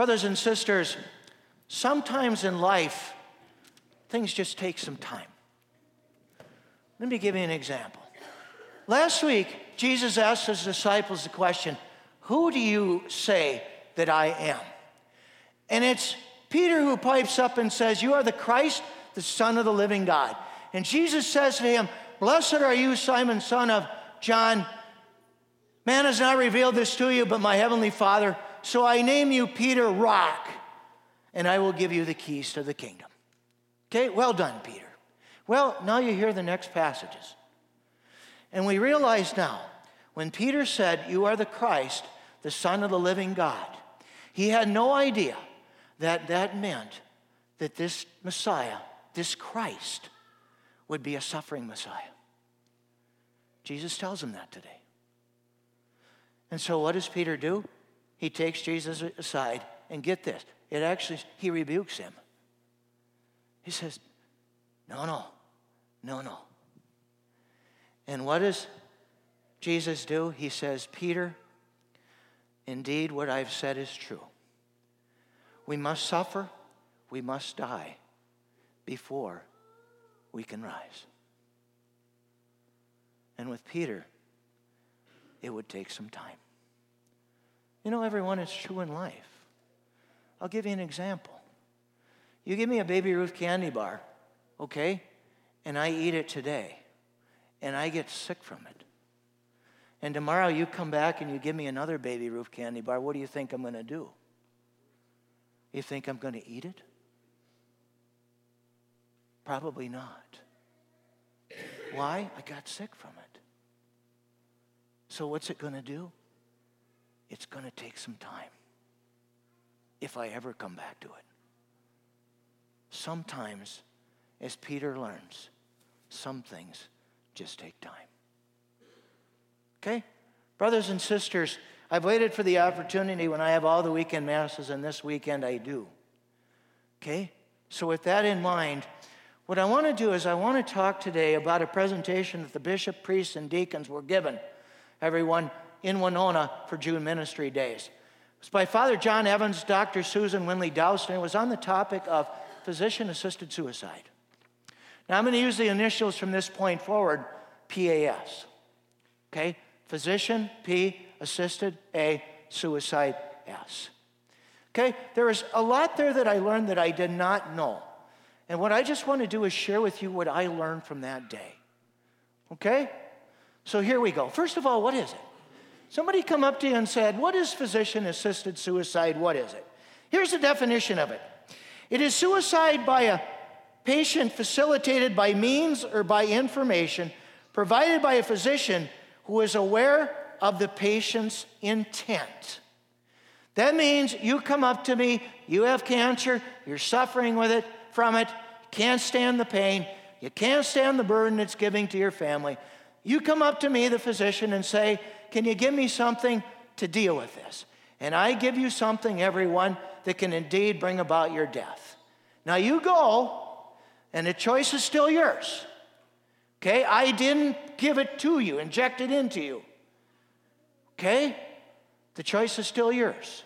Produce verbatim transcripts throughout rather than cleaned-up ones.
Brothers and sisters, sometimes in life, things just take some time. Let me give you an example. Last week, Jesus asked his disciples the question, who do you say that I am? And it's Peter who pipes up and says, you are the Christ, the Son of the living God. And Jesus says to him, blessed are you, Simon, son of John. Man has not revealed this to you, but my heavenly Father. So I name you Peter, rock, and I will give you the keys to the kingdom. Okay, well done, Peter. Well, now you hear the next passages. And we realize now, when Peter said, you are the Christ, the Son of the living God, he had no idea that that meant that this Messiah, this Christ, would be a suffering Messiah. Jesus tells him that today. And so what does Peter do? He takes Jesus aside, and get this, it actually, he rebukes him. He says, no, no, no, no. And what does Jesus do? He says, Peter, indeed what I've said is true. We must suffer, we must die before we can rise. And with Peter, it would take some time. You know, everyone, it's true in life. I'll give you an example. You give me a Baby Ruth candy bar, okay, and I eat it today, and I get sick from it. And tomorrow you come back and you give me another Baby Ruth candy bar, what do you think I'm going to do? You think I'm going to eat it? Probably not. Why? I got sick from it. So what's it going to do? It's going to take some time, if I ever come back to it. Sometimes, as Peter learns, some things just take time. Okay? Brothers and sisters, I've waited for the opportunity when I have all the weekend masses, and this weekend I do. Okay? So with that in mind, what I want to do is I want to talk today about a presentation that the bishop, priests, and deacons were given, everyone in Winona for June Ministry Days. It was by Father John Evans, Doctor Susan Winley Doust, and it was on the topic of physician-assisted suicide. Now I'm going to use the initials from this point forward, P A S. Okay? Physician, P, assisted, A, suicide, S. Okay? There is a lot there that I learned that I did not know. And what I just want to do is share with you what I learned from that day. Okay? So here we go. First of all, what is it? Somebody come up to you and said, what is physician-assisted suicide? What is it? Here's the definition of it. It is suicide by a patient facilitated by means or by information provided by a physician who is aware of the patient's intent. That means you come up to me, you have cancer, you're suffering with it, from it, you can't stand the pain, you can't stand the burden it's giving to your family. You come up to me, the physician, and say, can you give me something to deal with this? And I give you something, everyone, that can indeed bring about your death. Now you go, and the choice is still yours. Okay? I didn't give it to you, inject it into you. Okay? The choice is still yours.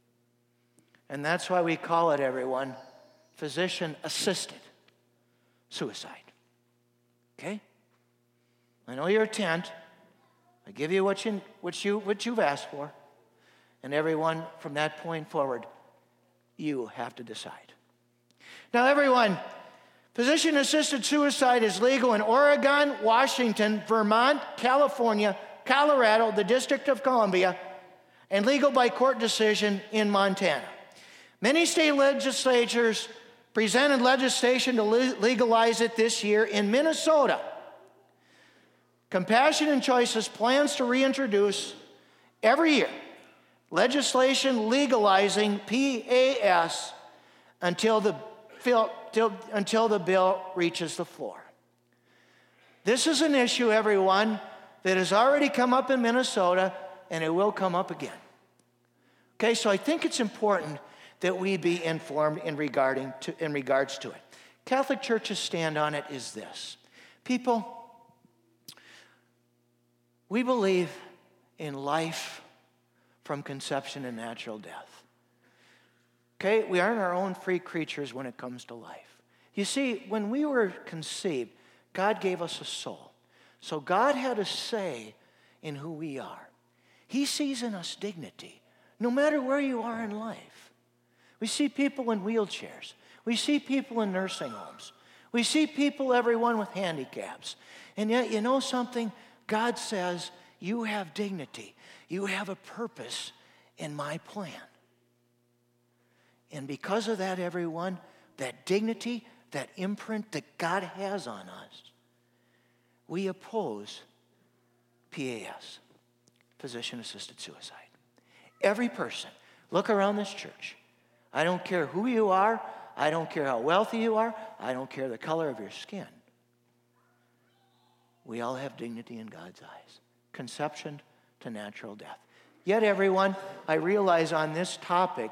And that's why we call it, everyone, physician-assisted suicide. Okay? I know your intent. I give you what, you what, you, what you've asked for. And everyone, from that point forward, you have to decide. Now, everyone, physician-assisted suicide is legal in Oregon, Washington, Vermont, California, Colorado, the District of Columbia, and legal by court decision in Montana. Many state legislatures presented legislation to legalize it this year. In Minnesota, Compassion and Choices plans to reintroduce every year legislation legalizing P A S until the, till, until the bill reaches the floor. This is an issue, everyone, that has already come up in Minnesota, and it will come up again. Okay, so I think it's important that we be informed in, regarding to, in regards to it. Catholic Church's stand on it is this. People, we believe in life from conception and natural death. Okay? We aren't our own free creatures when it comes to life. You see, when we were conceived, God gave us a soul. So God had a say in who we are. He sees in us dignity, no matter where you are in life. We see people in wheelchairs. We see people in nursing homes. We see people, everyone with handicaps. And yet, you know something? God says, you have dignity. You have a purpose in my plan. And because of that, everyone, that dignity, that imprint that God has on us, we oppose P A S, physician-assisted suicide. Every person, look around this church. I don't care who you are. I don't care how wealthy you are. I don't care the color of your skin. We all have dignity in God's eyes. Conception to natural death. Yet, everyone, I realize on this topic,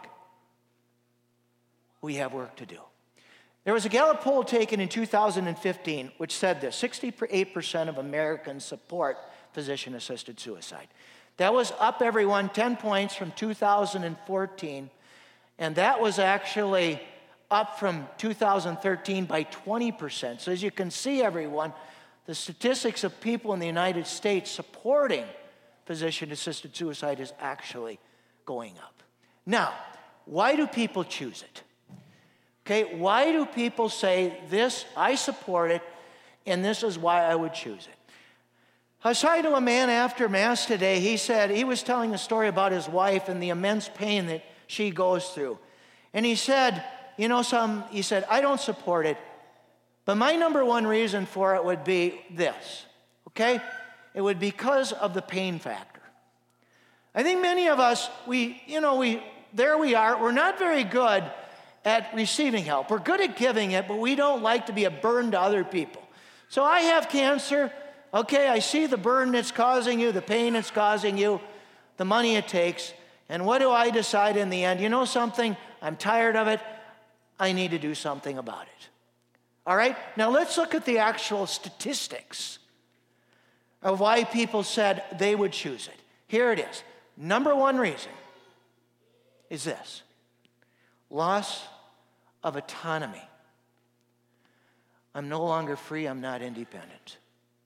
we have work to do. There was a Gallup poll taken in two thousand fifteen which said this: sixty-eight percent of Americans support physician-assisted suicide. That was up, everyone, ten points from two thousand fourteen, and that was actually up from two thousand thirteen by twenty percent. So as you can see, everyone, the statistics of people in the United States supporting physician-assisted suicide is actually going up. Now, why do people choose it? Okay, why do people say this, I support it, and this is why I would choose it? I was talking to a man after Mass today. He said, he was telling a story about his wife and the immense pain that she goes through. And he said, you know, some, he said, I don't support it, but my number one reason for it would be this, okay? It would be because of the pain factor. I think many of us, we, you know, we, there we are, we're not very good at receiving help. We're good at giving it, but we don't like to be a burden to other people. So I have cancer. Okay, I see the burden it's causing you, the pain it's causing you, the money it takes, and what do I decide in the end? You know something? I'm tired of it. I need to do something about it. All right? Now let's look at the actual statistics of why people said they would choose it. Here it is. Number one reason is this: loss of autonomy. I'm no longer free. I'm not independent.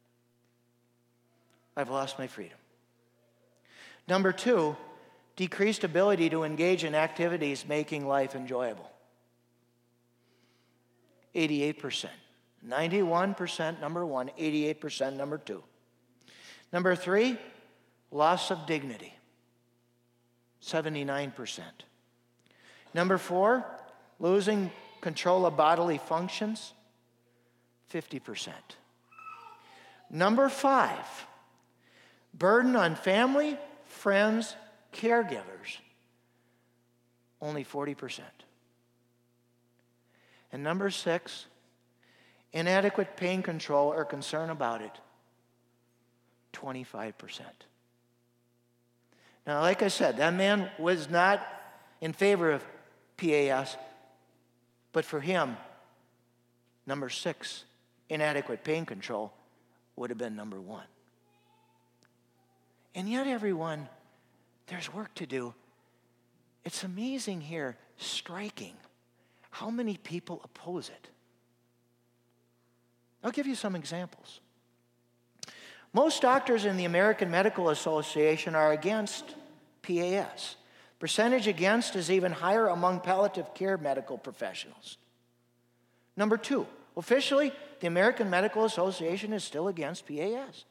I've lost my freedom. Number two, decreased ability to engage in activities making life enjoyable. eighty-eight percent. ninety-one percent number one, eighty-eight percent number two. Number three, loss of dignity. seventy-nine percent. Number four, losing control of bodily functions. fifty percent. Number five, burden on family, friends, caregivers, only forty percent. And number six, inadequate pain control or concern about it, twenty-five percent. Now, like I said, that man was not in favor of P A S, but for him, number six, inadequate pain control, would have been number one. And yet, everyone, there's work to do. It's amazing here, striking, how many people oppose it. I'll give you some examples. Most doctors in the American Medical Association are against P A S. Percentage against is even higher among palliative care medical professionals. Number two, officially, the American Medical Association is still against P A S.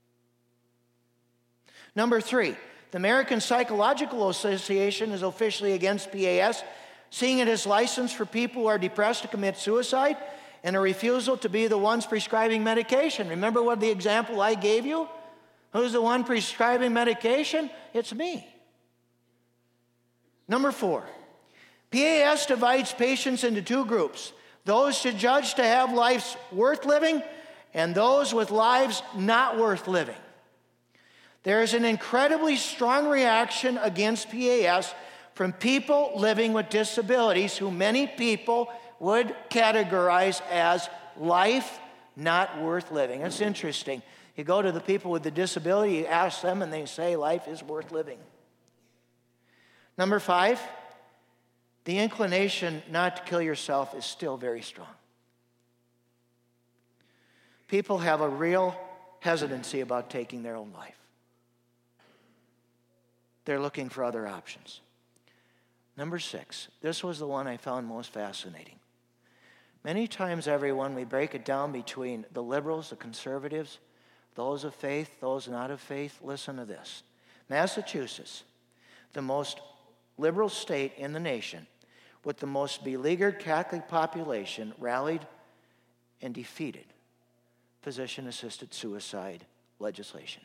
Number three, the American Psychological Association is officially against P A S, seeing it as licensed for people who are depressed to commit suicide and a refusal to be the ones prescribing medication. Remember what the example I gave you? Who's the one prescribing medication? It's me. Number four, P A S divides patients into two groups: those to judge to have lives worth living and those with lives not worth living. There is an incredibly strong reaction against P A S from people living with disabilities who many people would categorize as life not worth living. It's interesting. You go to the people with the disability, you ask them, and they say life is worth living. Number five, the inclination not to kill yourself is still very strong. People have a real hesitancy about taking their own life. They're looking for other options. Number six, this was the one I found most fascinating. Many times, everyone, we break it down between the liberals, the conservatives, those of faith, those not of faith. Listen to this. Massachusetts, the most liberal state in the nation, with the most beleaguered Catholic population, rallied and defeated physician-assisted suicide legislation.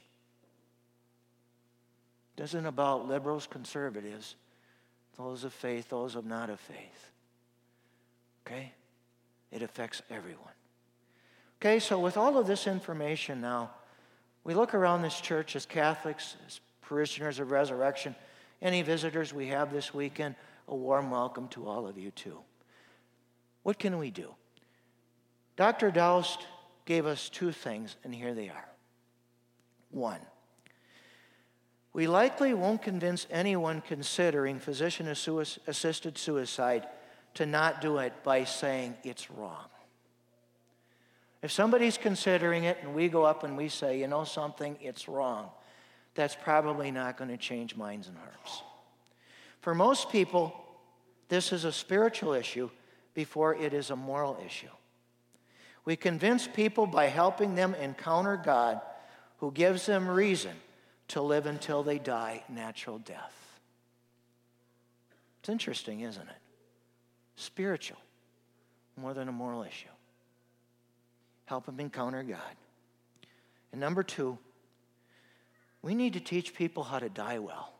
This isn't about liberals, conservatives, those of faith, those of not of faith. Okay? It affects everyone. Okay, so with all of this information now, we look around this church as Catholics, as parishioners of Resurrection. Any visitors we have this weekend, a warm welcome to all of you too. What can we do? Doctor Daoust gave us two things, and here they are. One, we likely won't convince anyone considering physician-assisted suicide to not do it by saying it's wrong. If somebody's considering it and we go up and we say, you know something, it's wrong, that's probably not going to change minds and hearts. For most people, this is a spiritual issue before it is a moral issue. We convince people by helping them encounter God, who gives them reason to live until they die natural death. It's interesting, isn't it? Spiritual, more than a moral issue. Help them encounter God. And number two, we need to teach people how to die well.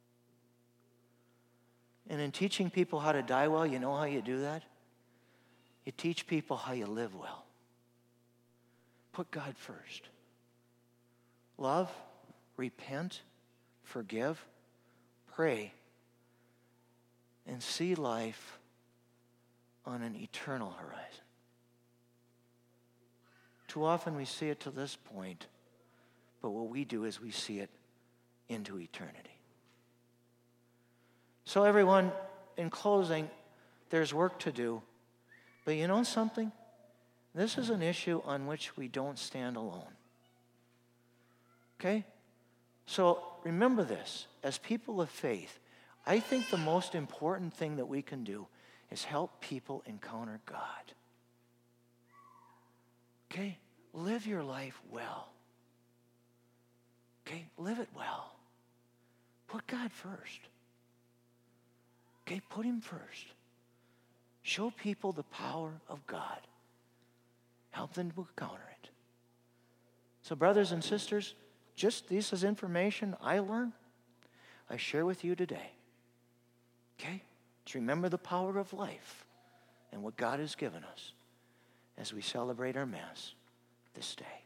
And in teaching people how to die well, you know how you do that? You teach people how you live well. Put God first. Love, repent, forgive, pray, and see life on an eternal horizon. Too often we see it to this point, but what we do is we see it into eternity. So everyone, in closing, there's work to do, but you know something? This is an issue on which we don't stand alone. Okay? So remember this, as people of faith, I think the most important thing that we can do is help people encounter God. Okay? Live your life well. Okay? Live it well. Put God first. Okay? Put Him first. Show people the power of God. Help them to encounter it. So brothers and sisters, just this is information I learned, I share with you today. Okay? To remember the power of life and what God has given us as we celebrate our Mass this day.